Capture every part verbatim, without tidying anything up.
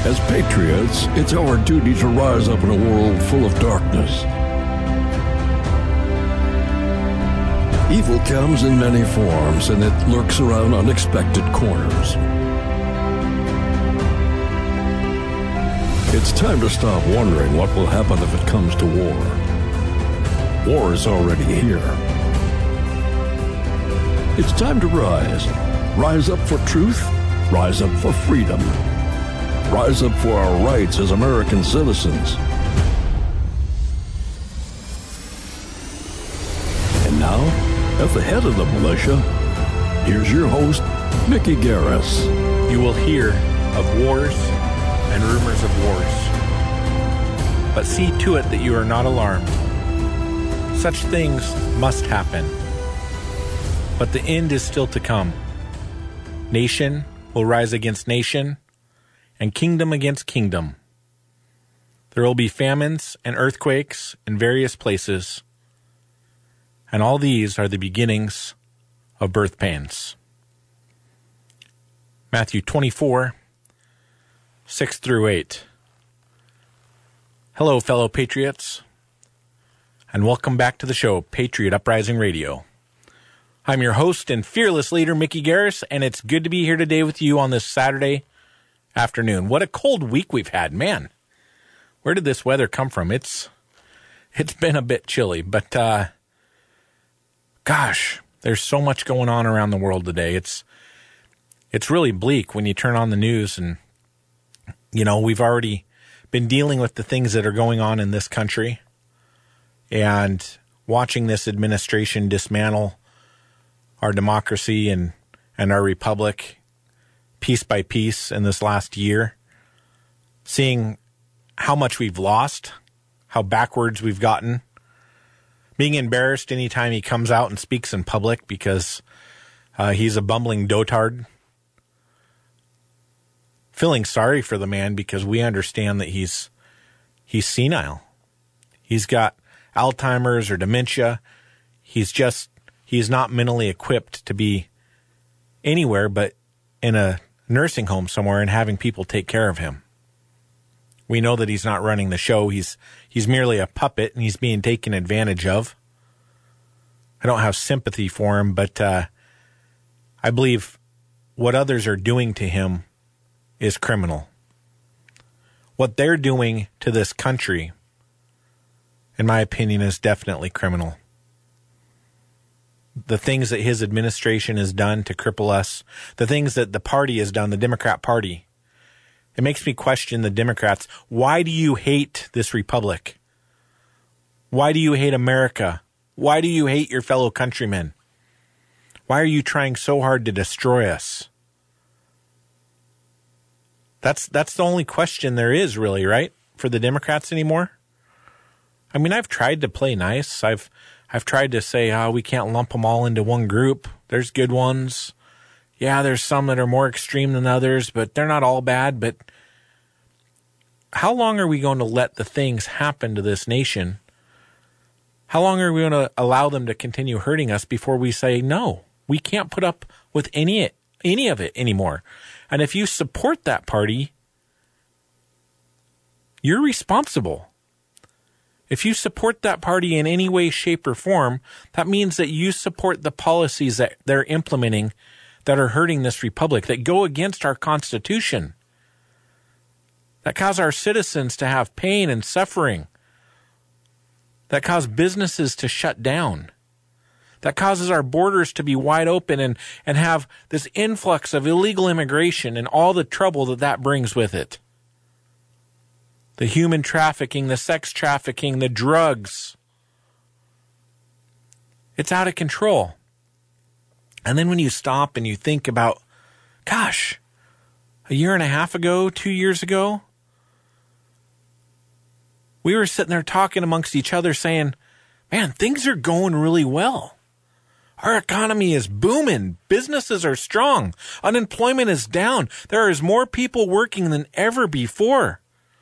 As patriots, it's our duty to rise up in a world full of darkness. Evil comes in many forms, and it lurks around unexpected corners. It's time to stop wondering what will happen if it comes to war. War is already here. It's time to rise. Rise up for truth. Rise up for freedom. Rise up for our rights as American citizens. And now, at the head of the militia, here's your host, Mickey Garris. You will hear of wars and rumors of wars, but see to it that you are not alarmed. Such things must happen, but the end is still to come. Nation will rise against nation, and kingdom against kingdom. There will be famines and earthquakes in various places, and all these are the beginnings of birth pains. Matthew twenty-four, six through eight. Hello, fellow patriots, and welcome back to the show, Patriot Uprising Radio. I'm your host and fearless leader, Mickey Garris, and it's good to be here today with you on this Saturday afternoon. What a cold week we've had, man. Where did this weather come from? It's it's been a bit chilly, but uh, gosh, there's so much going on around the world today. It's it's really bleak when you turn on the news, and you know, we've already been dealing with the things that are going on in this country and watching this administration dismantle our democracy and, and our republic piece by piece in this last year, seeing how much we've lost, how backwards we've gotten, being embarrassed anytime he comes out and speaks in public because uh, he's a bumbling dotard, feeling sorry for the man because we understand that he's he's senile. He's got Alzheimer's or dementia. He's just, he's not mentally equipped to be anywhere but in a nursing home somewhere and having people take care of him. We know that he's not running the show. He's he's merely a puppet, and he's being taken advantage of. I don't have sympathy for him, but uh, I believe what others are doing to him is criminal. What they're doing to this country, in my opinion, is definitely criminal. The things that his administration has done to cripple us, the things that the party has done, the Democrat Party, it makes me question the Democrats. Why do you hate this republic? Why do you hate America? Why do you hate your fellow countrymen? Why are you trying so hard to destroy us? That's that's the only question there is, really, right, for the Democrats anymore? I mean, I've tried to play nice. I've I've tried to say, oh, we can't lump them all into one group. There's good ones. Yeah, there's some that are more extreme than others, but they're not all bad. But how long are we going to let the things happen to this nation? How long are we going to allow them to continue hurting us before we say, no, we can't put up with any, any of it anymore? And if you support that party, you're responsible. If you support that party in any way, shape, or form, that means that you support the policies that they're implementing that are hurting this republic, that go against our Constitution, that cause our citizens to have pain and suffering, that cause businesses to shut down, that causes our borders to be wide open and, and have this influx of illegal immigration and all the trouble that that brings with it. The human trafficking, the sex trafficking, the drugs. It's out of control. And then when you stop and you think about, gosh, a year and a half ago, two years ago, we were sitting there talking amongst each other saying, man, things are going really well. Our economy is booming. Businesses are strong. Unemployment is down. There is more people working than ever before.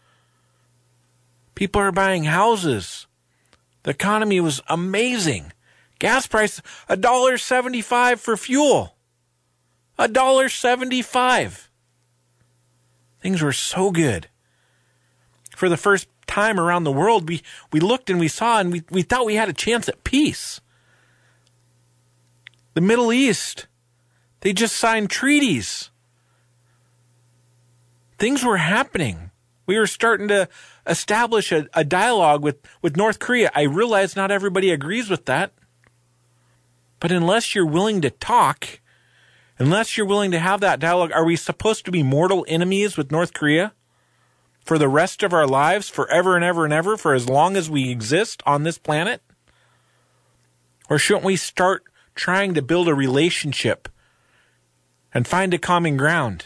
People are buying houses. The economy was amazing. Gas price, one dollar seventy-five for fuel. one dollar seventy-five. Things were so good. For the first time around the world, we, we looked and we saw and we, we thought we had a chance at peace. The Middle East, they just signed treaties. Things were happening. We were starting to establish a, a dialogue with, with North Korea. I realize not everybody agrees with that. But unless you're willing to talk, unless you're willing to have that dialogue, are we supposed to be mortal enemies with North Korea for the rest of our lives, forever and ever and ever, for as long as we exist on this planet? Or shouldn't we start trying to build a relationship and find a common ground?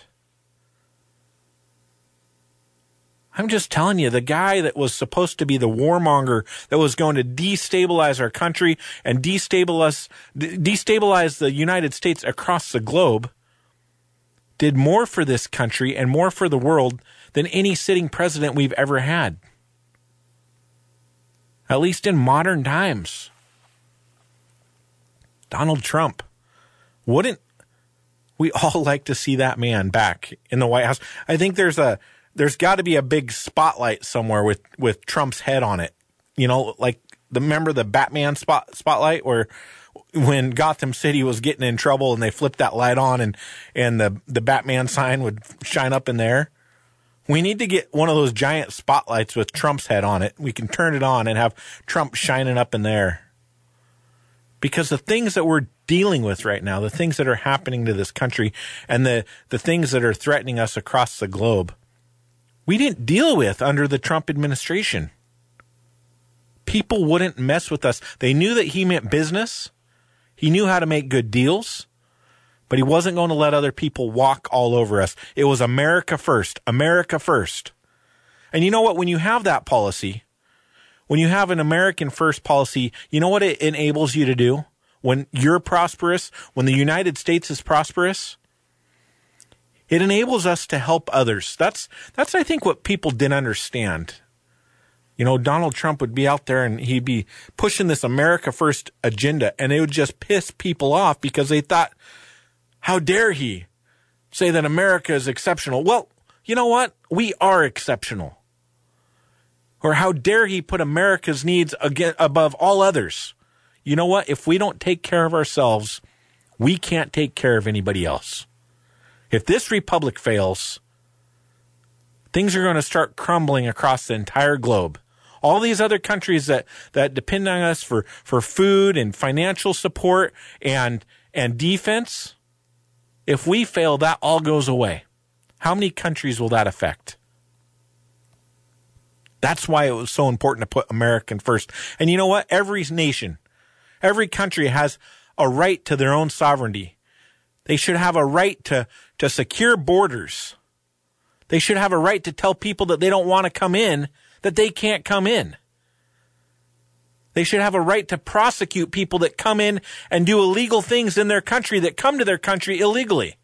I'm just telling you, the guy that was supposed to be the warmonger that was going to destabilize our country and destabilize, destabilize the United States across the globe did more for this country and more for the world than any sitting president we've ever had. At least in modern times. Donald Trump. Wouldn't we all like to see that man back in the White House? I think there's a There's got to be a big spotlight somewhere with, with Trump's head on it. You know, like the remember the Batman spot spotlight where when Gotham City was getting in trouble and they flipped that light on and, and the, the Batman sign would shine up in there. We need to get one of those giant spotlights with Trump's head on it. We can turn it on and have Trump shining up in there. Because the things that we're dealing with right now, the things that are happening to this country and the, the things that are threatening us across the globe, we didn't deal with under the Trump administration. People wouldn't mess with us. They knew that he meant business. He knew how to make good deals, but he wasn't going to let other people walk all over us. It was America first, America first. And you know what? When you have that policy, when you have an American first policy, you know what it enables you to do? When you're prosperous, when the United States is prosperous, it enables us to help others. That's, that's, I think, what people didn't understand. You know, Donald Trump would be out there and he'd be pushing this America First agenda, and it would just piss people off because they thought, how dare he say that America is exceptional? Well, you know what? We are exceptional. Or how dare he put America's needs again above all others? You know what? If we don't take care of ourselves, we can't take care of anybody else. If this republic fails, things are going to start crumbling across the entire globe. All these other countries that, that depend on us for, for food and financial support and, and defense, if we fail, that all goes away. How many countries will that affect? That's why it was so important to put American first. And you know what? Every nation, every country has a right to their own sovereignty. They should have a right to, to secure borders. They should have a right to tell people that they don't want to come in, that they can't come in. They should have a right to prosecute people that come in and do illegal things in their country, that come to their country illegally.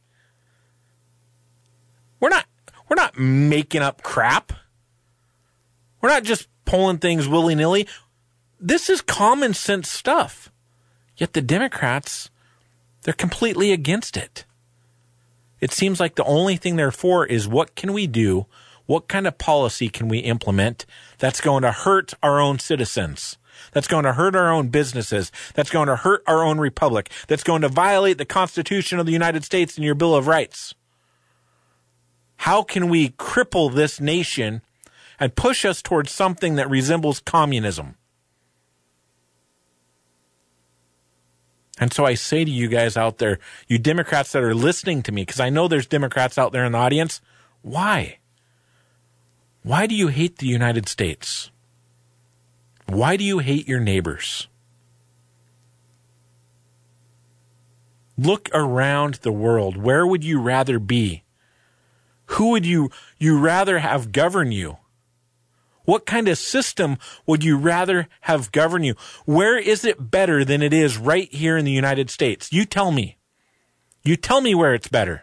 We're not, we're not making up crap. We're not just pulling things willy-nilly. This is common sense stuff. Yet the Democrats, they're completely against it. It seems like the only thing they're for is what can we do, what kind of policy can we implement that's going to hurt our own citizens, that's going to hurt our own businesses, that's going to hurt our own republic, that's going to violate the Constitution of the United States and your Bill of Rights. How can we cripple this nation and push us towards something that resembles communism? And so I say to you guys out there, you Democrats that are listening to me, because I know there's Democrats out there in the audience, why? Why do you hate the United States? Why do you hate your neighbors? Look around the world. Where would you rather be? Who would you, you rather have govern you? What kind of system would you rather have govern you? Where is it better than it is right here in the United States? You tell me. You tell me where it's better.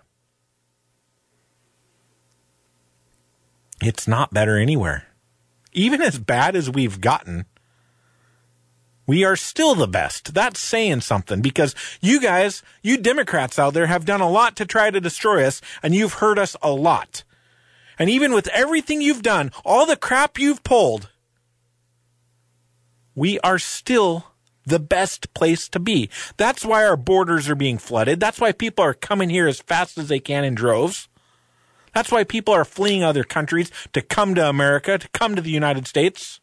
It's not better anywhere. Even as bad as we've gotten, we are still the best. That's saying something, because you guys, you Democrats out there have done a lot to try to destroy us, and you've hurt us a lot. And even with everything you've done, all the crap you've pulled, we are still the best place to be. That's why our borders are being flooded. That's why people are coming here as fast as they can in droves. That's why people are fleeing other countries to come to America, to come to the United States.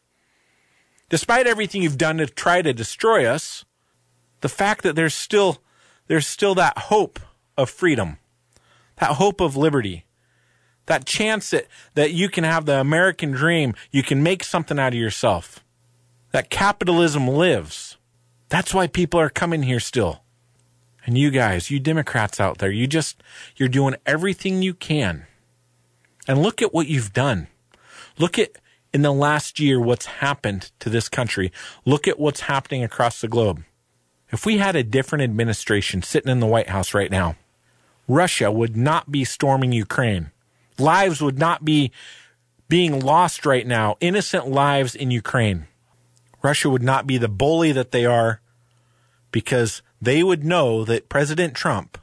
Despite everything you've done to try to destroy us, the fact that there's still there's still that hope of freedom, that hope of liberty, that chance that, that you can have the American dream, you can make something out of yourself, that capitalism lives. That's why people are coming here still. And you guys, you Democrats out there, you just, you're doing everything you can. And look at what you've done. Look at, in the last year, what's happened to this country. Look at what's happening across the globe. If we had a different administration sitting in the White House right now, Russia would not be storming Ukraine. Lives would not be being lost right now. Innocent lives in Ukraine. Russia would not be the bully that they are, because they would know that President Trump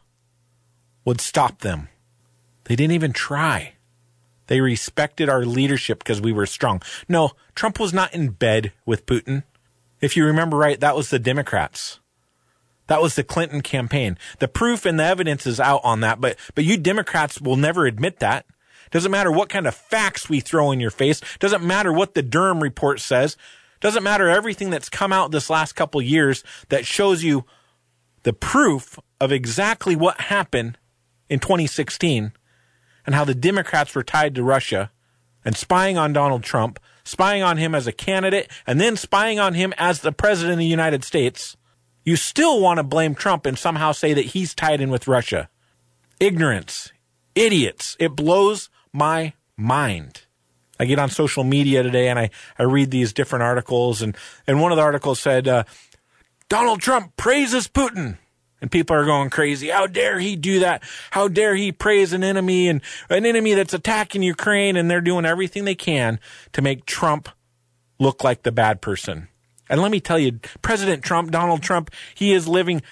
would stop them. They didn't even try. They respected our leadership because we were strong. No, Trump was not in bed with Putin. If you remember right, that was the Democrats. That was the Clinton campaign. The proof and the evidence is out on that, but but you Democrats will never admit that. Doesn't matter what kind of facts we throw in your face. Doesn't matter what the Durham report says. Doesn't matter everything that's come out this last couple years that shows you the proof of exactly what happened in twenty sixteen and how the Democrats were tied to Russia and spying on Donald Trump, spying on him as a candidate, and then spying on him as the president of the United States. You still want to blame Trump and somehow say that he's tied in with Russia. Ignorance. Idiots. It blows my mind. I get on social media today and I, I read these different articles, and, and one of the articles said, uh, Donald Trump praises Putin. And people are going crazy. How dare he do that? How dare he praise an enemy, and an enemy that's attacking Ukraine? And they're doing everything they can to make Trump look like the bad person. And let me tell you, President Trump, Donald Trump, he is living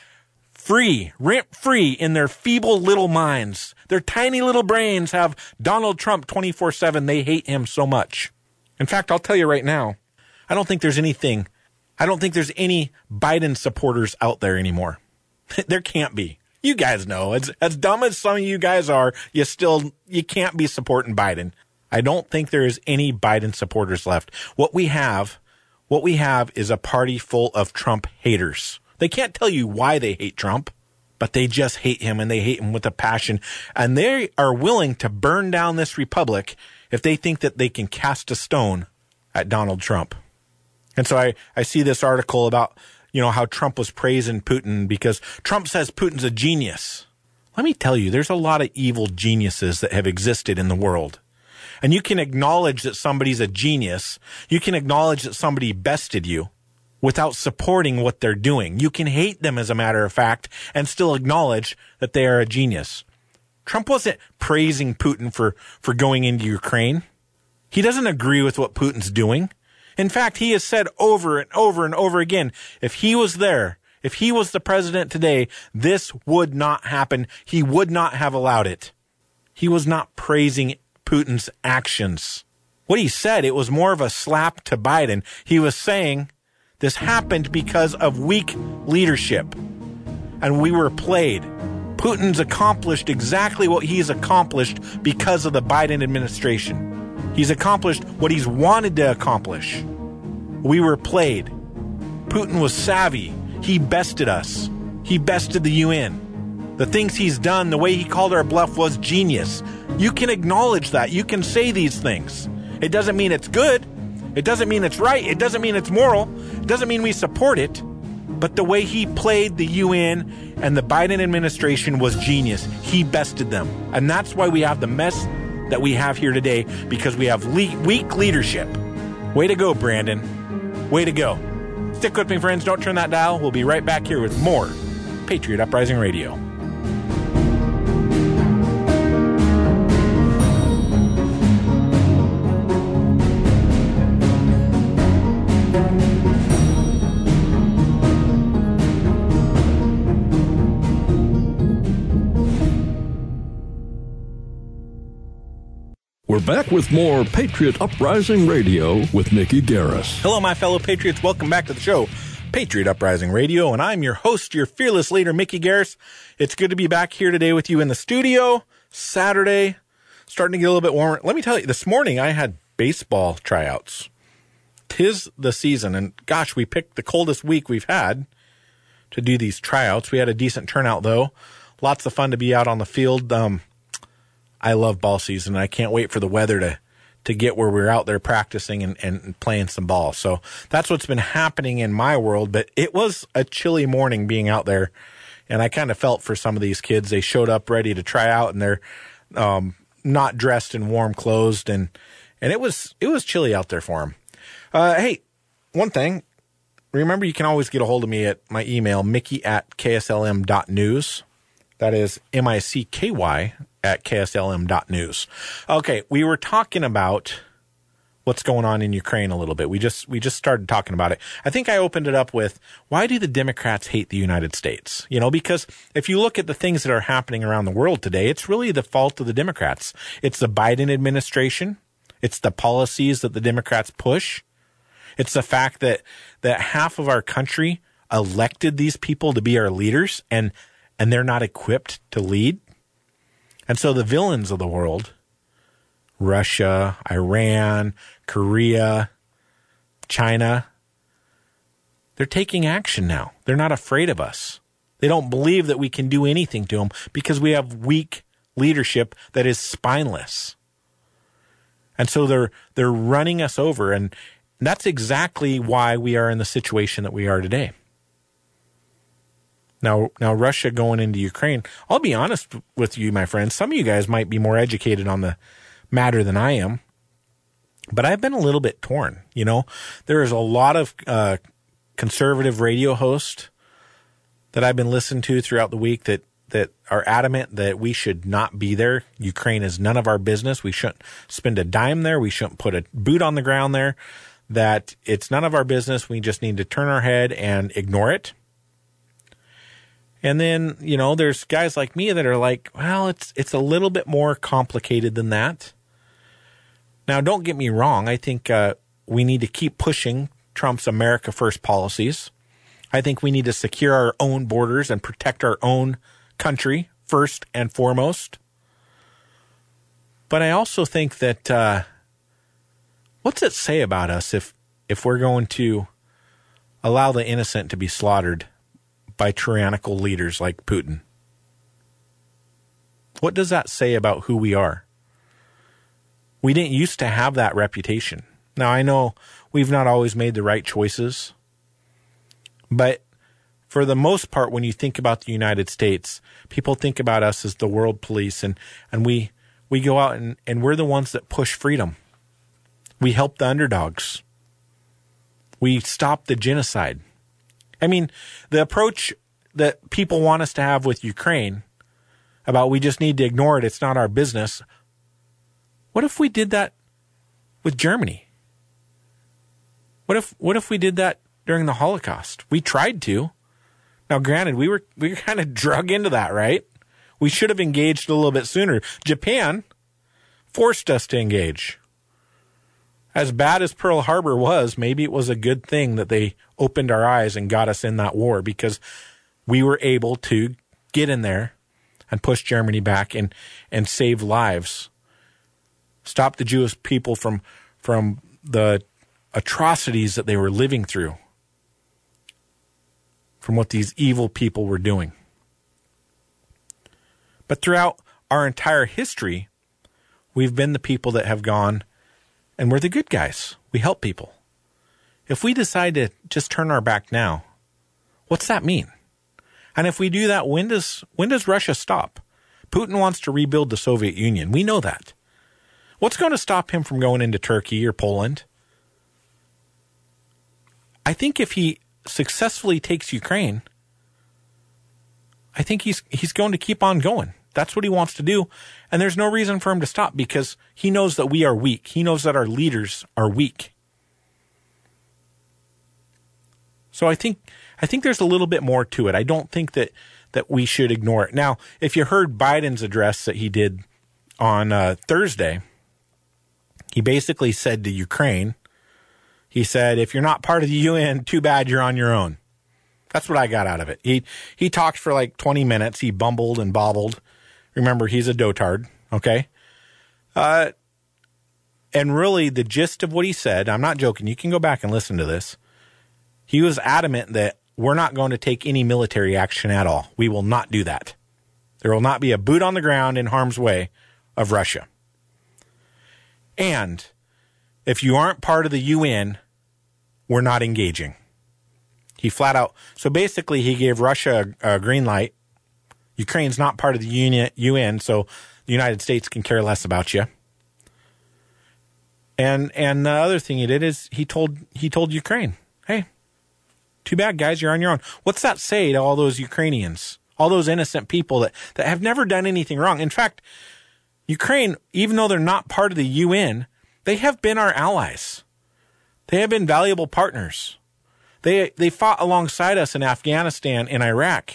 free, rent-free in their feeble little minds. Their tiny little brains have Donald Trump twenty-four seven. They hate him so much. In fact, I'll tell you right now, I don't think there's anything, I don't think there's any Biden supporters out there anymore. There can't be. You guys know, as, as dumb as some of you guys are, you still, you can't be supporting Biden. I don't think there is any Biden supporters left. What we have, what we have is a party full of Trump haters. They can't tell you why they hate Trump, but they just hate him, and they hate him with a passion. And they are willing to burn down this republic if they think that they can cast a stone at Donald Trump. And so I, I see this article about, you know, how Trump was praising Putin because Trump says Putin's a genius. Let me tell you, there's a lot of evil geniuses that have existed in the world. And you can acknowledge that somebody's a genius. You can acknowledge that somebody bested you without supporting what they're doing. You can hate them, as a matter of fact, and still acknowledge that they are a genius. Trump wasn't praising Putin for, for going into Ukraine. He doesn't agree with what Putin's doing. In fact, he has said over and over and over again, if he was there, if he was the president today, this would not happen. He would not have allowed it. He was not praising Putin's actions. What he said, it was more of a slap to Biden. He was saying this happened because of weak leadership, and we were played. Putin's accomplished exactly what he's accomplished because of the Biden administration. He's accomplished what he's wanted to accomplish. We were played. Putin was savvy. He bested us. He bested the U N. The things he's done, the way he called our bluff was genius. You can acknowledge that. You can say these things. It doesn't mean it's good. It doesn't mean it's right. It doesn't mean it's moral. It doesn't mean we support it. But the way he played the U N and the Biden administration was genius. He bested them. And that's why we have the mess that we have here today, because we have le- weak leadership. Way to go, Brandon. Way to go. Stick with me, friends. Don't turn that dial. We'll be right back here with more Patriot Uprising Radio. We're back with more Patriot Uprising Radio with Mickey Garris. Hello, my fellow patriots. Welcome back to the show, Patriot Uprising Radio, and I'm your host, your fearless leader, Mickey Garris. It's good to be back here today with you in the studio. Saturday, starting to get a little bit warmer. Let me tell you, this morning I had baseball tryouts. 'Tis the season, and gosh, we picked the coldest week we've had to do these tryouts. We had a decent turnout, though. Lots of fun to be out on the field. Um, I love ball season. I can't wait for the weather to, to get where we're out there practicing and, and playing some ball. So that's what's been happening in my world. But it was a chilly morning being out there, and I kind of felt for some of these kids. They showed up ready to try out, and they're um, not dressed in warm clothes, and and it was it was chilly out there for them. Uh, hey, one thing. Remember, you can always get a hold of me at my email, mickey at k s l m dot news. That is M I C K Y at k s l m dot news. Okay, we were talking about what's going on in Ukraine a little bit. We just we just started talking about it. I think I opened it up with, why do the Democrats hate the United States? You know, because if you look at the things that are happening around the world today, it's really the fault of the Democrats. It's the Biden administration. It's the policies that the Democrats push. It's the fact that that half of our country elected these people to be our leaders, and and they're not equipped to lead. And so the villains of the world, Russia, Iran, Korea, China, they're taking action now. They're not afraid of us. They don't believe that we can do anything to them because we have weak leadership that is spineless. And so they're they're running us over, and that's exactly why we are in the situation that we are today. Now, now Russia going into Ukraine, I'll be honest with you, my friends. Some of you guys might be more educated on the matter than I am, but I've been a little bit torn. You know, there is a lot of uh, conservative radio hosts that I've been listening to throughout the week that, that are adamant that we should not be there. Ukraine is none of our business. We shouldn't spend a dime there. We shouldn't put a boot on the ground there. That it's none of our business. We just need to turn our head and ignore it. And then, you know, there's guys like me that are like, well, it's it's a little bit more complicated than that. Now, don't get me wrong. I think uh, we need to keep pushing Trump's America First policies. I think we need to secure our own borders and protect our own country first and foremost. But I also think that uh, what's it say about us if if we're going to allow the innocent to be slaughtered by tyrannical leaders like Putin? What does that say about who we are? We didn't used to have that reputation. Now, I know we've not always made the right choices, but for the most part, when you think about the United States, people think about us as the world police, and, and we we go out and, and we're the ones that push freedom. We help the underdogs. We stop the genocide. I mean, the approach that people want us to have with Ukraine about we just need to ignore it, it's not our business. What if we did that with Germany? What if what if we did that during the Holocaust? We tried to. Now, granted, we were we were kind of drug into that, right? We should have engaged a little bit sooner. Japan forced us to engage. As bad as Pearl Harbor was, maybe it was a good thing that they opened our eyes and got us in that war, because we were able to get in there and push Germany back and, and save lives. Stop the Jewish people from from the atrocities that they were living through, from what these evil people were doing. But throughout our entire history, we've been the people that have gone, and we're the good guys. We help people. If we decide to just turn our back now, what's that mean? And if we do that, when does when does Russia stop? Putin wants to rebuild the Soviet Union. We know that. What's going to stop him from going into Turkey or Poland? I think if he successfully takes Ukraine, I think he's he's going to keep on going. That's what he wants to do. And there's no reason for him to stop, because he knows that we are weak. He knows that our leaders are weak. So I think I think there's a little bit more to it. I don't think that, that we should ignore it. Now, if you heard Biden's address that he did on uh, Thursday, he basically said to Ukraine, he said, if you're not part of the U N, too bad, you're on your own. That's what I got out of it. He he talked for like twenty minutes. He bumbled and bobbled. Remember, he's a dotard, okay? Uh, and really, the gist of what he said, I'm not joking, you can go back and listen to this. He was adamant that we're not going to take any military action at all. We will not do that. There will not be a boot on the ground in harm's way of Russia. And if you aren't part of the U N, we're not engaging. He flat out, so basically he gave Russia a, a green light. Ukraine's not part of the U N, so the United States can care less about you. And and the other thing he did is he told he told Ukraine, hey, too bad, guys, you're on your own. What's that say to all those Ukrainians, all those innocent people that, that have never done anything wrong? In fact, Ukraine, even though they're not part of the U N, they have been our allies. They have been valuable partners. They they fought alongside us in Afghanistan and Iraq.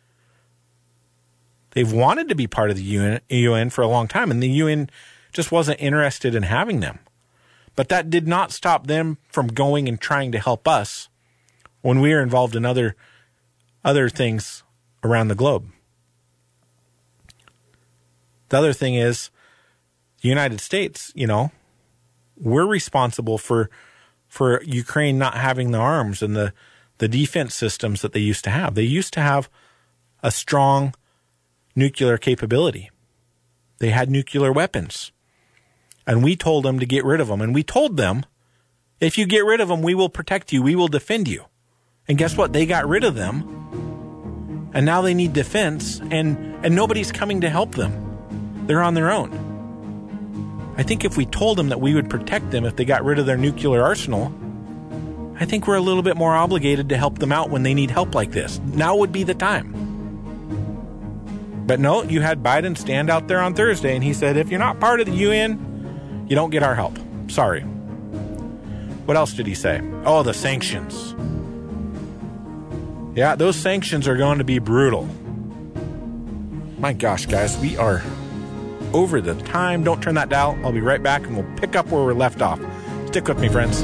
They've wanted to be part of the U N, U N for a long time, and the U N just wasn't interested in having them. But that did not stop them from going and trying to help us when we are involved in other other things around the globe. The other thing is, the United States, you know, we're responsible for for Ukraine not having the arms and the, the defense systems that they used to have. They used to have a strong nuclear capability. They had nuclear weapons. And we told them to get rid of them. And we told them, if you get rid of them, we will protect you. We will defend you. And guess what? They got rid of them. And now they need defense. And, and nobody's coming to help them. They're on their own. I think if we told them that we would protect them if they got rid of their nuclear arsenal, I think we're a little bit more obligated to help them out when they need help like this. Now would be the time. But no, you had Biden stand out there on Thursday and he said, if you're not part of the U N, you don't get our help. Sorry. What else did he say? Oh, the sanctions. Yeah, those sanctions are going to be brutal. My gosh, guys, we are over the time. Don't turn that dial. I'll be right back and we'll pick up where we're left off. Stick with me, friends.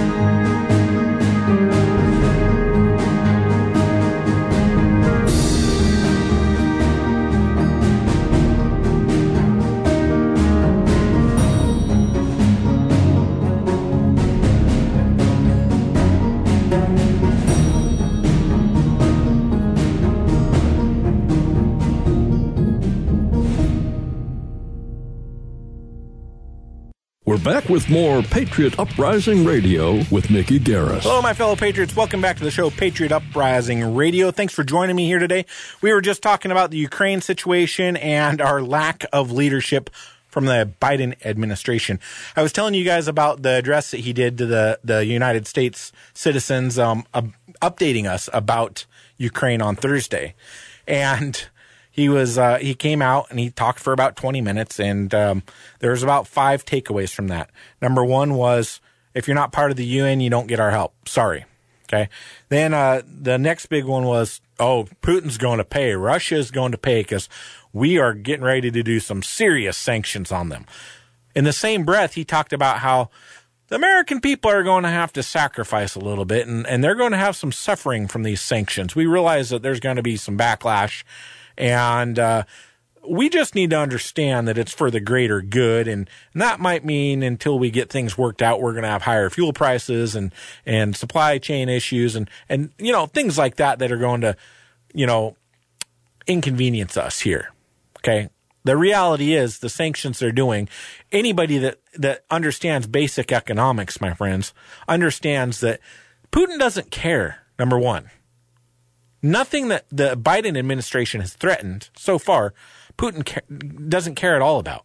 We're back with more Patriot Uprising Radio with Mickey Garris. Hello, my fellow Patriots. Welcome back to the show, Patriot Uprising Radio. Thanks for joining me here today. We were just talking about the Ukraine situation and our lack of leadership from the Biden administration. I was telling you guys about the address that he did to the, the United States citizens, um, uh, updating us about Ukraine on Thursday. And He was uh, he came out and he talked for about twenty minutes, and um, there was about five takeaways from that. Number one was, if you're not part of the U N, you don't get our help. Sorry. Okay. Then uh, the next big one was, oh, Putin's going to pay. Russia's going to pay because we are getting ready to do some serious sanctions on them. In the same breath, he talked about how the American people are going to have to sacrifice a little bit, and, and they're going to have some suffering from these sanctions. We realize that there's going to be some backlash. And uh, we just need to understand that it's for the greater good. And, and that might mean until we get things worked out, we're going to have higher fuel prices and, and supply chain issues and, and, you know, things like that that are going to, you know, inconvenience us here. Okay. The reality is the sanctions they're doing, anybody that, that understands basic economics, my friends, understands that Putin doesn't care, number one. Nothing that the Biden administration has threatened so far, Putin ca- doesn't care at all about.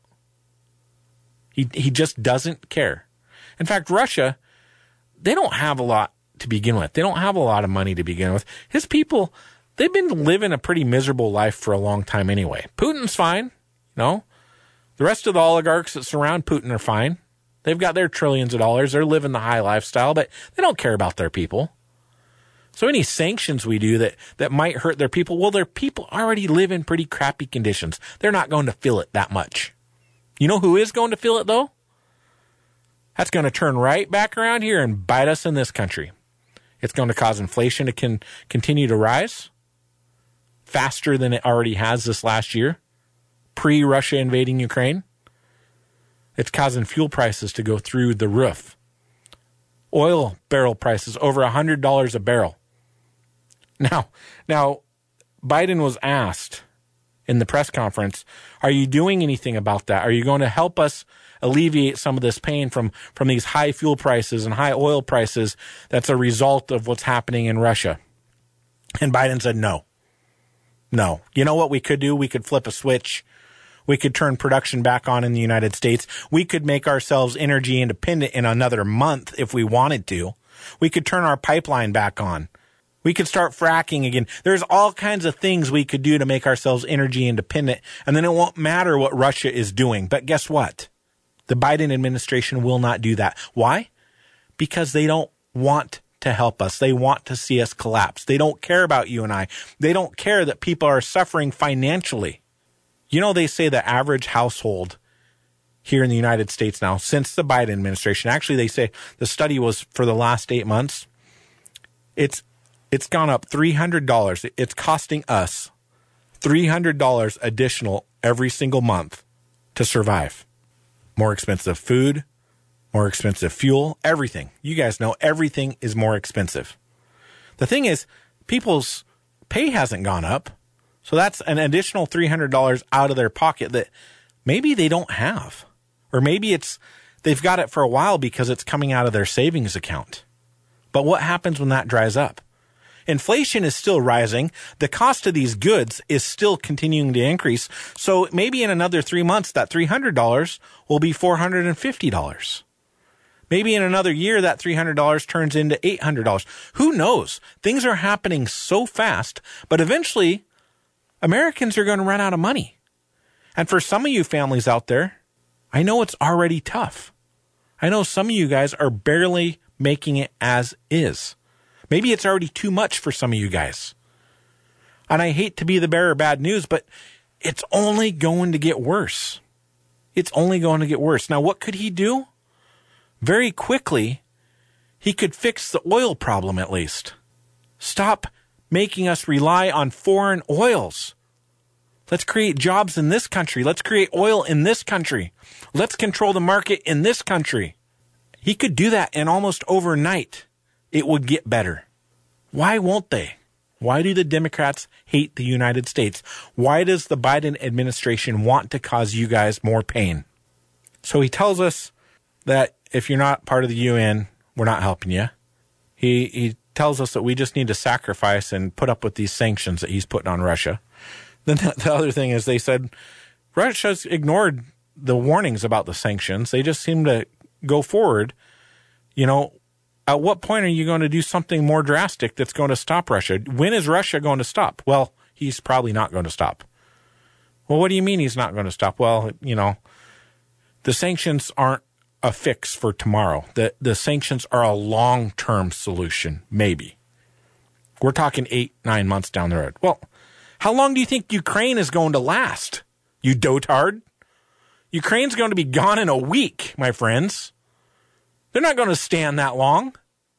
He he just doesn't care. In fact, Russia, they don't have a lot to begin with. They don't have a lot of money to begin with. His people, they've been living a pretty miserable life for a long time anyway. Putin's fine, you know. The rest of the oligarchs that surround Putin are fine. They've got their trillions of dollars. They're living the high lifestyle, but they don't care about their people. So any sanctions we do that, that might hurt their people, well, their people already live in pretty crappy conditions. They're not going to feel it that much. You know who is going to feel it, though? That's going to turn right back around here and bite us in this country. It's going to cause inflation to con- continue to rise faster than it already has this last year, pre-Russia invading Ukraine. It's causing fuel prices to go through the roof. Oil barrel prices over one hundred dollars a barrel. Now, now, Biden was asked in the press conference, are you doing anything about that? Are you going to help us alleviate some of this pain from, from these high fuel prices and high oil prices that's a result of what's happening in Russia? And Biden said no. No. You know what we could do? We could flip a switch. We could turn production back on in the United States. We could make ourselves energy independent in another month if we wanted to. We could turn our pipeline back on. We could start fracking again. There's all kinds of things we could do to make ourselves energy independent, and then it won't matter what Russia is doing. But guess what? The Biden administration will not do that. Why? Because they don't want to help us. They want to see us collapse. They don't care about you and I. They don't care that people are suffering financially. You know, they say the average household here in the United States now, since the Biden administration, actually they say the study was for the last eight months, it's it's gone up three hundred dollars. It's costing us three hundred dollars additional every single month to survive. More expensive food, more expensive fuel, everything. You guys know everything is more expensive. The thing is, people's pay hasn't gone up. So that's an additional three hundred dollars out of their pocket that maybe they don't have. Or maybe it's they've got it for a while because it's coming out of their savings account. But what happens when that dries up? Inflation is still rising. The cost of these goods is still continuing to increase. So maybe in another three months, that three hundred dollars will be four hundred fifty dollars. Maybe in another year, that three hundred dollars turns into eight hundred dollars. Who knows? Things are happening so fast, but eventually Americans are going to run out of money. And for some of you families out there, I know it's already tough. I know some of you guys are barely making it as is. Maybe it's already too much for some of you guys. And I hate to be the bearer of bad news, but it's only going to get worse. It's only going to get worse. Now, what could he do? Very quickly, he could fix the oil problem at least. Stop making us rely on foreign oils. Let's create jobs in this country. Let's create oil in this country. Let's control the market in this country. He could do that, and almost overnight, it would get better. Why won't they? Why do the Democrats hate the United States? Why does the Biden administration want to cause you guys more pain? So he tells us that if you're not part of the U N, we're not helping you. He he tells us that we just need to sacrifice and put up with these sanctions that he's putting on Russia. Then the other thing is they said Russia's ignored the warnings about the sanctions. They just seem to go forward. You know, at what point are you going to do something more drastic that's going to stop Russia? When is Russia going to stop? Well, he's probably not going to stop. Well, what do you mean he's not going to stop? Well, you know, the sanctions aren't a fix for tomorrow. The the sanctions are a long-term solution, maybe. We're talking eight, nine months down the road. Well, how long do you think Ukraine is going to last, you dotard? Ukraine's going to be gone in a week, my friends. They're not going to stand that long.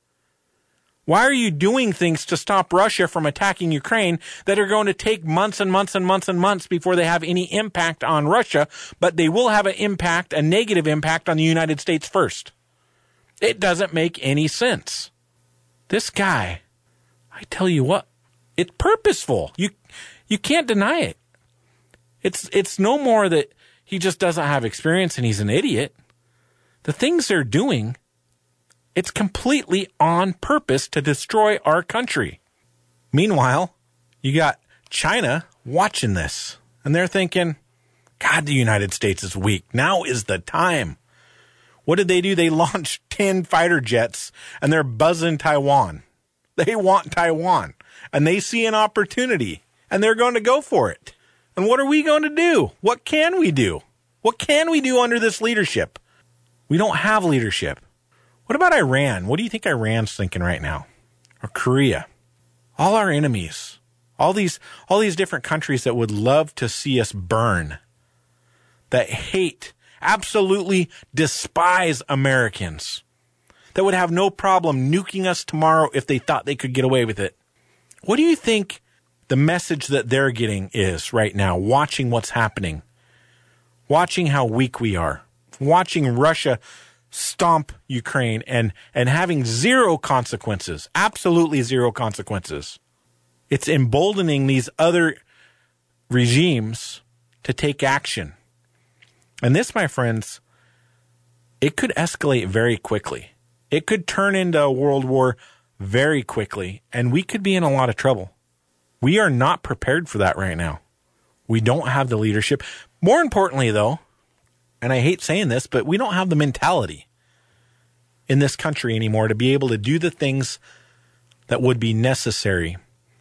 Why are you doing things to stop Russia from attacking Ukraine that are going to take months and months and months and months before they have any impact on Russia, but they will have an impact, a negative impact on the United States first? It doesn't make any sense. This guy, I tell you what, it's purposeful. You you can't deny it. It's it's no more that he just doesn't have experience and he's an idiot. The things they're doing, it's completely on purpose to destroy our country. Meanwhile, you got China watching this, and they're thinking, God, the United States is weak. Now is the time. What did they do? They launched ten fighter jets, and they're buzzing Taiwan. They want Taiwan, and they see an opportunity, and they're going to go for it. And what are we going to do? What can we do? What can we do under this leadership? We don't have leadership. What about Iran? What do you think Iran's thinking right now? Or Korea? All our enemies. All these, all these different countries that would love to see us burn. That hate absolutely despise Americans, that would have no problem nuking us tomorrow if they thought they could get away with it. What do you think the message that they're getting is right now, watching what's happening, watching how weak we are, watching Russia stomp Ukraine and, and having zero consequences, absolutely zero consequences? It's emboldening these other regimes to take action. And this, my friends, it could escalate very quickly. It could turn into a world war very quickly, and we could be in a lot of trouble. We are not prepared for that right now. We don't have the leadership. More importantly, though, and I hate saying this, but we don't have the mentality in this country anymore to be able to do the things that would be necessary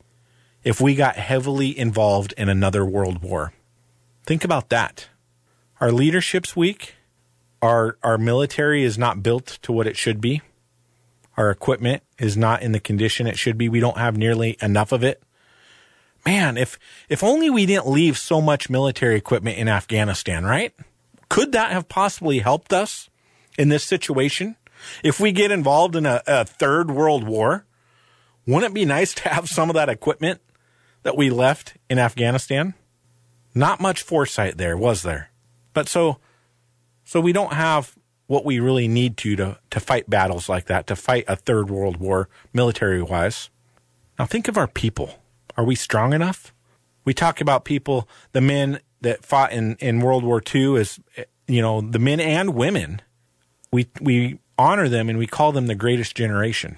if we got heavily involved in another world war. Think about that. Our leadership's weak. Our, our military is not built to what it should be. Our equipment is not in the condition it should be. We don't have nearly enough of it. Man, if if only we didn't leave so much military equipment in Afghanistan, right? Could that have possibly helped us in this situation? If we get involved in a, a third world war, wouldn't it be nice to have some of that equipment that we left in Afghanistan? Not much foresight there, was there? But so so we don't have what we really need to, to to fight battles like that, to fight a third world war military-wise. Now think of our people. Are we strong enough? We talk about people, the men that fought in, in World War Two, as, you know, the men and women. We we honor them and we call them the greatest generation.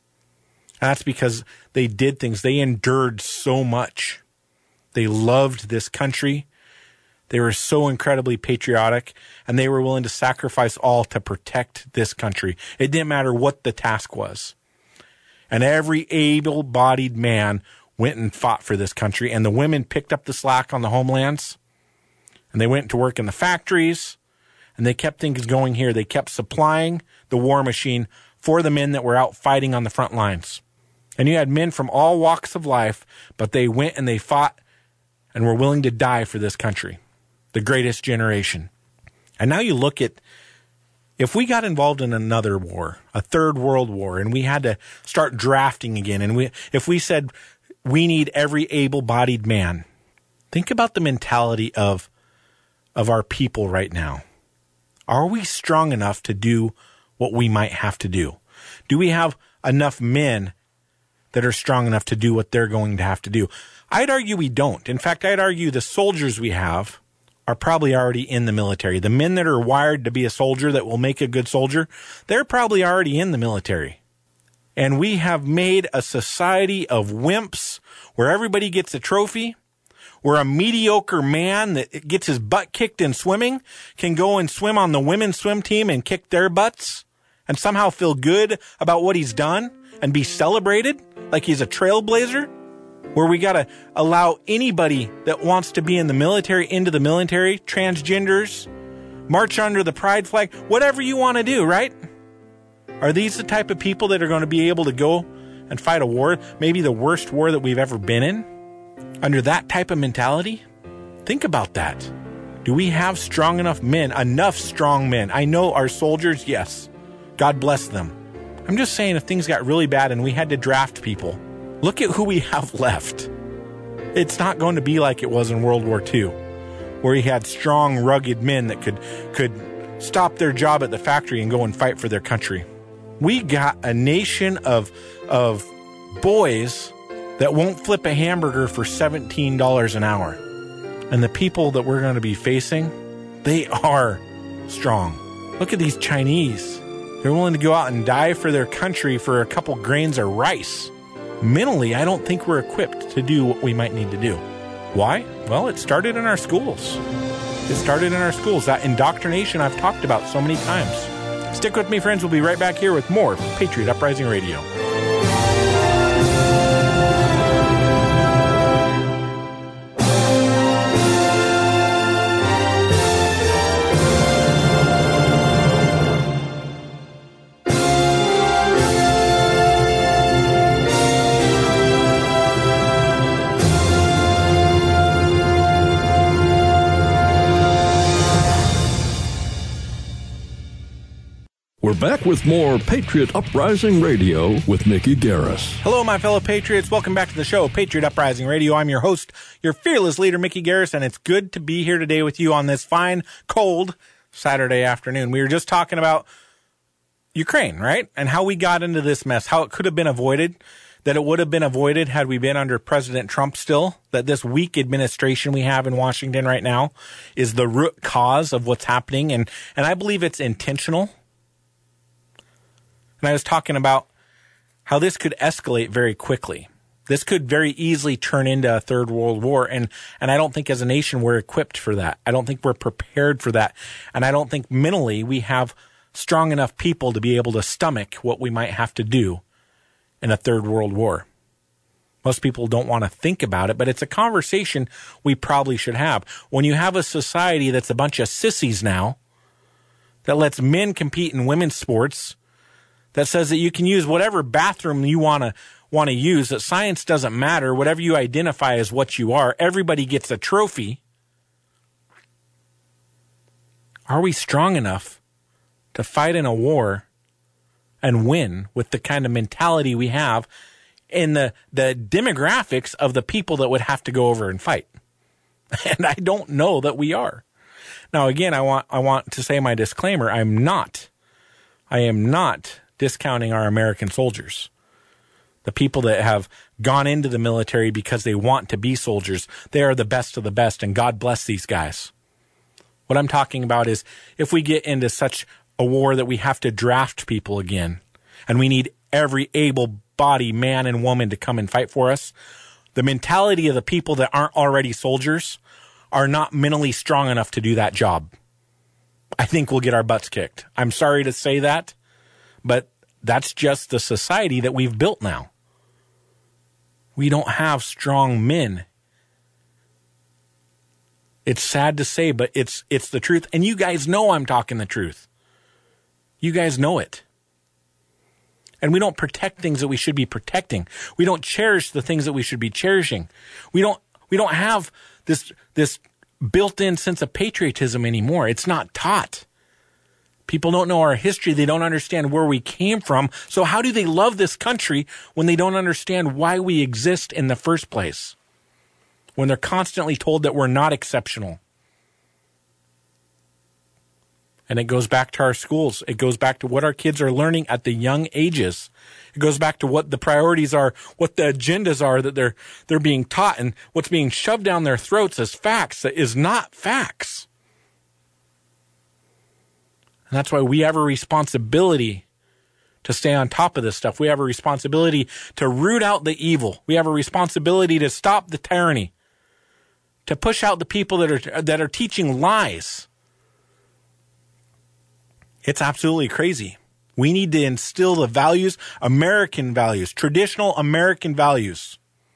And that's because they did things. They endured so much. They loved this country. They were so incredibly patriotic, and they were willing to sacrifice all to protect this country. It didn't matter what the task was. And every able-bodied man went and fought for this country, and the women picked up the slack on the homelands, and they went to work in the factories, and they kept things going here. They kept supplying the war machine for the men that were out fighting on the front lines. And you had men from all walks of life, but they went and they fought and were willing to die for this country. The greatest generation. And now you look at, if we got involved in another war, a third world war, and we had to start drafting again, and we, if we said we need every able-bodied man, think about the mentality of, of our people right now. Are we strong enough to do what we might have to do? Do we have enough men that are strong enough to do what they're going to have to do? I'd argue we don't. In fact, I'd argue the soldiers we have are probably already in the military. The men that are wired to be a soldier that will make a good soldier, they're probably already in the military. And we have made a society of wimps where everybody gets a trophy, where a mediocre man that gets his butt kicked in swimming can go and swim on the women's swim team and kick their butts and somehow feel good about what he's done and be celebrated like he's a trailblazer. Where we got to allow anybody that wants to be in the military into the military, transgenders, march under the pride flag, whatever you want to do, right? Are these the type of people that are going to be able to go and fight a war, maybe the worst war that we've ever been in, under that type of mentality? Think about that. Do we have strong enough men, enough strong men? I know our soldiers, yes. God bless them. I'm just saying if things got really bad and we had to draft people, look at who we have left. It's not going to be like it was in World War Two, where you had strong, rugged men that could could stop their job at the factory and go and fight for their country. We got a nation of of boys that won't flip a hamburger for seventeen dollars an hour. And the people that we're going to be facing, they are strong. Look at these Chinese. They're willing to go out and die for their country for a couple grains of rice. Mentally, I don't think we're equipped to do what we might need to do. Why? Well, it started in our schools. It started in our schools. That indoctrination I've talked about so many times. Stick with me, friends. We'll be right back here with more Patriot Uprising Radio. We're back with more Patriot Uprising Radio with Mickey Garris. Hello, my fellow patriots. Welcome back to the show, Patriot Uprising Radio. I'm your host, your fearless leader, Mickey Garris, and it's good to be here today with you on this fine, cold Saturday afternoon. We were just talking about Ukraine, right? And how we got into this mess, how it could have been avoided, that it would have been avoided had we been under President Trump still, that this weak administration we have in Washington right now is the root cause of what's happening. And, and I believe it's intentional. And I was talking about how this could escalate very quickly. This could very easily turn into a third world war. And, and I don't think as a nation we're equipped for that. I don't think we're prepared for that. And I don't think mentally we have strong enough people to be able to stomach what we might have to do in a third world war. Most people don't want to think about it, but it's a conversation we probably should have. When you have a society that's a bunch of sissies now, that lets men compete in women's sports, that says that you can use whatever bathroom you want to want to use, that science doesn't matter, whatever you identify as what you are, everybody gets a trophy. Are we strong enough to fight in a war and win with the kind of mentality we have in the, the demographics of the people that would have to go over and fight? And I don't know that we are. Now, again, I want, I want to say my disclaimer. I'm not, I am not discounting our American soldiers. The people that have gone into the military because they want to be soldiers. They are the best of the best, and God bless these guys. What I'm talking about is if we get into such a war that we have to draft people again, and we need every able-bodied man and woman to come and fight for us, the mentality of the people that aren't already soldiers are not mentally strong enough to do that job. I think we'll get our butts kicked. I'm sorry to say that, but that's just the society that we've built now. We don't have strong men. It's sad to say, but it's it's the truth. And you guys know I'm talking the truth. You guys know it. And we don't protect things that we should be protecting. We don't cherish the things that we should be cherishing. We don't we don't have this this built-in sense of patriotism anymore. It's not taught. People don't know our history. They don't understand where we came from. So how do they love this country when they don't understand why we exist in the first place? When they're constantly told that we're not exceptional. And it goes back to our schools. It goes back to what our kids are learning at the young ages. It goes back to what the priorities are, what the agendas are that they're they're being taught, and what's being shoved down their throats as facts that is not facts. And that's why we have a responsibility to stay on top of this stuff. We have a responsibility to root out the evil. We have a responsibility to stop the tyranny, to push out the people that are that are teaching lies. It's absolutely crazy. We need to instill the values, American values, traditional American values.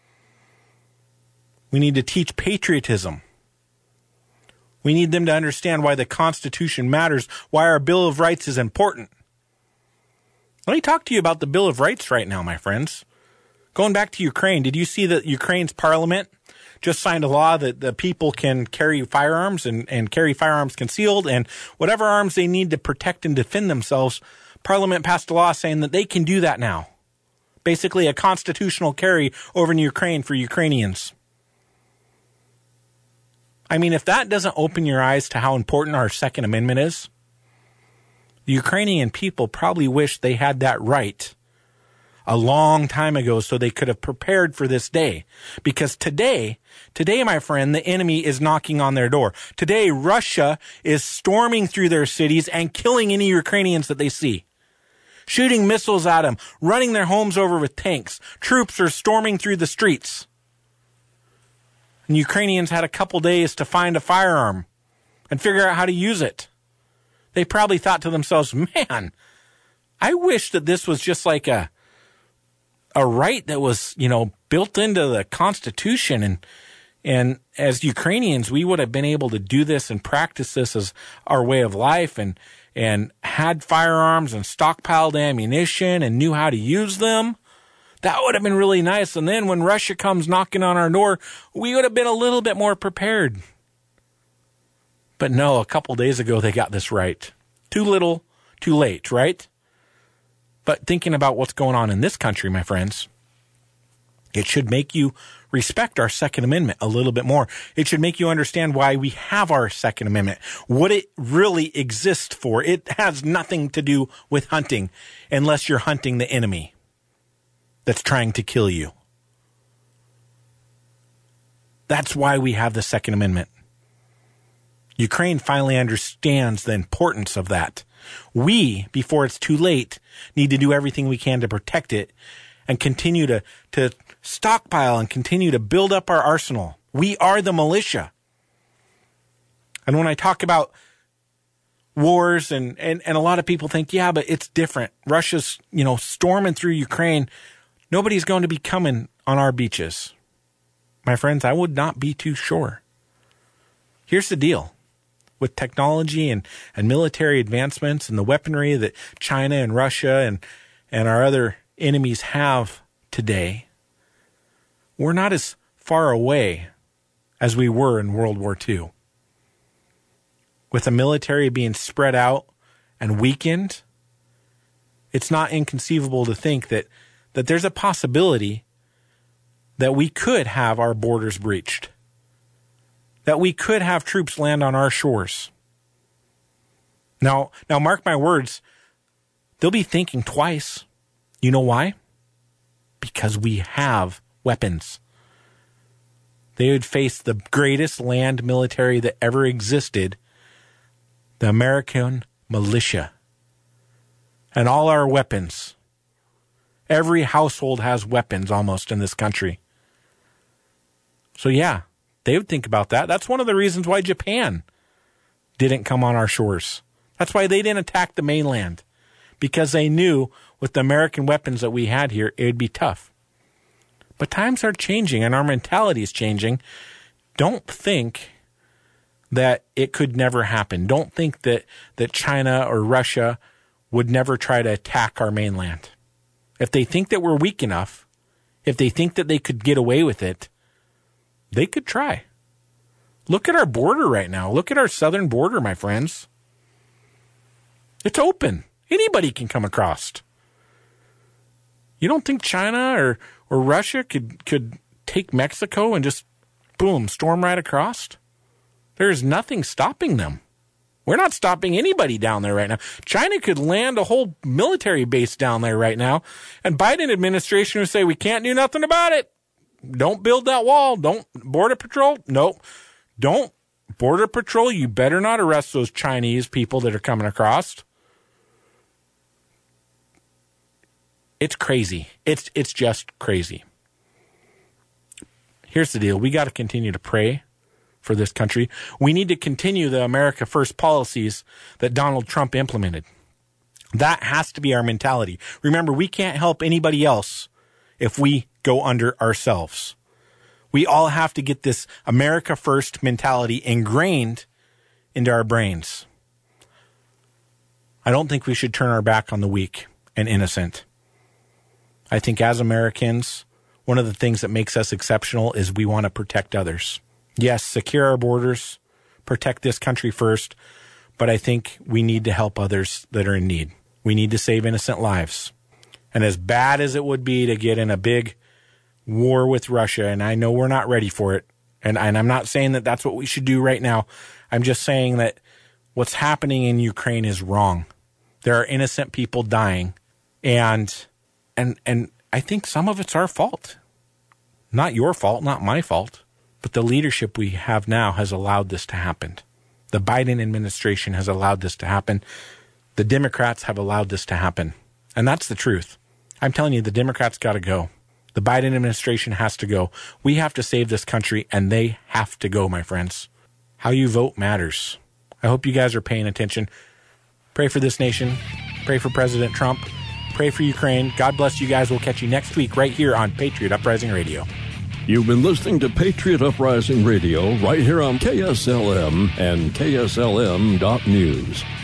We need to teach patriotism. We need them to understand why the Constitution matters, why our Bill of Rights is important. Let me talk to you about the Bill of Rights right now, my friends. Going back to Ukraine, did you see that Ukraine's parliament just signed a law that the people can carry firearms and, and carry firearms concealed, and whatever arms they need to protect and defend themselves, Parliament passed a law saying that they can do that now. Basically a constitutional carry over in Ukraine for Ukrainians. I mean, if that doesn't open your eyes to how important our Second Amendment is, the Ukrainian people probably wish they had that right a long time ago so they could have prepared for this day. Because today, today, my friend, the enemy is knocking on their door. Today, Russia is storming through their cities and killing any Ukrainians that they see. Shooting missiles at them, running their homes over with tanks. Troops are storming through the streets. And Ukrainians had a couple days to find a firearm and figure out how to use it. They probably thought to themselves, man, I wish that this was just like a a right that was, you know, built into the Constitution. And and as Ukrainians, we would have been able to do this and practice this as our way of life, and and had firearms and stockpiled ammunition and knew how to use them. That would have been really nice. And then when Russia comes knocking on our door, we would have been a little bit more prepared. But no, a couple days ago, they got this right. Too little, too late, right? But thinking about what's going on in this country, my friends, it should make you respect our Second Amendment a little bit more. It should make you understand why we have our Second Amendment, what it really exists for. It has nothing to do with hunting unless you're hunting the enemy that's trying to kill you. That's why we have the Second Amendment. Ukraine finally understands the importance of that. We, before it's too late, need to do everything we can to protect it and continue to, to stockpile and continue to build up our arsenal. We are the militia. And when I talk about wars and, and, and a lot of people think, yeah, but it's different. Russia's, you know, storming through Ukraine. Nobody's going to be coming on our beaches. My friends, I would not be too sure. Here's the deal. With technology and, and military advancements and the weaponry that China and Russia and, and our other enemies have today, we're not as far away as we were in World War Two. With the military being spread out and weakened, it's not inconceivable to think that, that there's a possibility that we could have our borders breached, that we could have troops land on our shores. Now, now mark my words, they'll be thinking twice. You know why? Because we have weapons. They would face the greatest land military that ever existed, the American militia. And all our weapons. Every household has weapons almost in this country. So yeah, they would think about that. That's one of the reasons why Japan didn't come on our shores. That's why they didn't attack the mainland. Because they knew with the American weapons that we had here, it would be tough. But times are changing and our mentality is changing. Don't think that it could never happen. Don't think that, that China or Russia would never try to attack our mainland. If they think that we're weak enough, if they think that they could get away with it, they could try. Look at our border right now. Look at our southern border, my friends. It's open. Anybody can come across. You don't think China or, or Russia could, could take Mexico and just, boom, storm right across? There is nothing stopping them. We're not stopping anybody down there right now. China could land a whole military base down there right now, and Biden administration would say, we can't do nothing about it. Don't build that wall. Don't. Border Patrol? Nope. Don't. Border Patrol, you better not arrest those Chinese people that are coming across. It's crazy. It's it's just crazy. Here's the deal. We got to continue to pray for this country. We need to continue the America First policies that Donald Trump implemented. That has to be our mentality. Remember, we can't help anybody else if we go under ourselves. We all have to get this America First mentality ingrained into our brains. I don't think we should turn our back on the weak and innocent. I think as Americans, one of the things that makes us exceptional is we want to protect others. Yes, secure our borders, protect this country first, but I think we need to help others that are in need. We need to save innocent lives. And as bad as it would be to get in a big war with Russia, and I know we're not ready for it, and, and I'm not saying that that's what we should do right now. I'm just saying that what's happening in Ukraine is wrong. There are innocent people dying, and and and I think some of it's our fault. Not your fault, not my fault, but the leadership we have now has allowed this to happen. The Biden administration has allowed this to happen. The Democrats have allowed this to happen. And that's the truth. I'm telling you, the Democrats got to go. The Biden administration has to go. We have to save this country, and they have to go, my friends. How you vote matters. I hope you guys are paying attention. Pray for this nation. Pray for President Trump. Pray for Ukraine. God bless you guys. We'll catch you next week right here on Patriot Uprising Radio. You've been listening to Patriot Uprising Radio right here on K S L M and K S L M dot news.